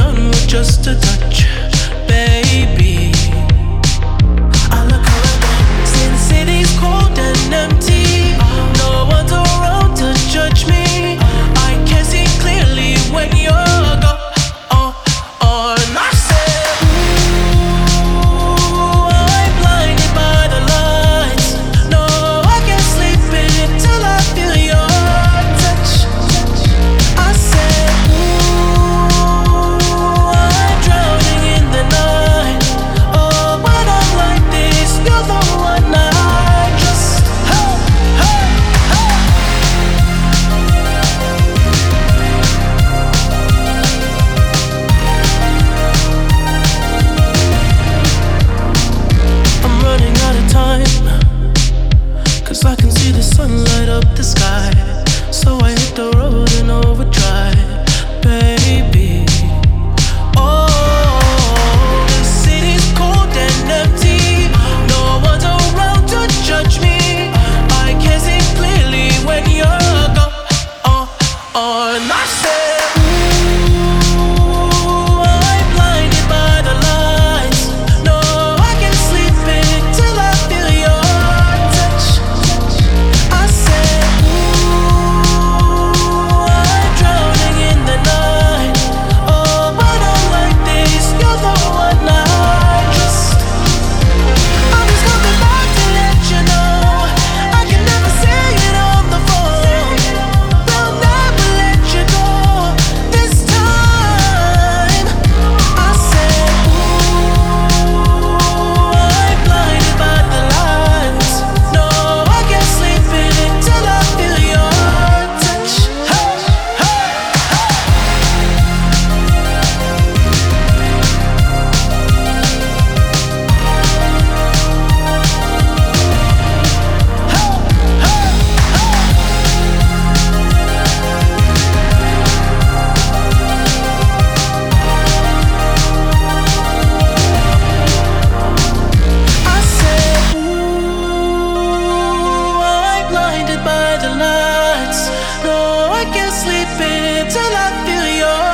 on with just a touch, baby. I look around, see the city's cold and empty. No one's around to judge me. I can see clearly when you're gone. I said, ooh, I'm blinded by the lights. No, I can't sleep until I feel your touch. I said, ooh, I'm drowning in the night. Oh, when I'm like this, you're the one I trust. Hey, hey, hey. I'm running out of time, 'cause I can see the sun light up the sky. So I hit the road in overdrive, baby. Oh, the city's cold and empty. No one's around to judge me. I can see clearly when you're gone. And I said, ooh, I'm blinded by the lights. No, I can't sleep until I feel your touch. I said, ooh, I'm drowning in the night. Oh, when I'm like this, you're the one I trust. I'm just coming back to let you know I can never say it on the phone. They'll never let you go this time. I said, ooh, I'm blinded by the lights. No, I can't sleep until I feel your touch. Hey, hey, I said, ooh, I'm blinded by the lights. No, I can't sleep until I feel your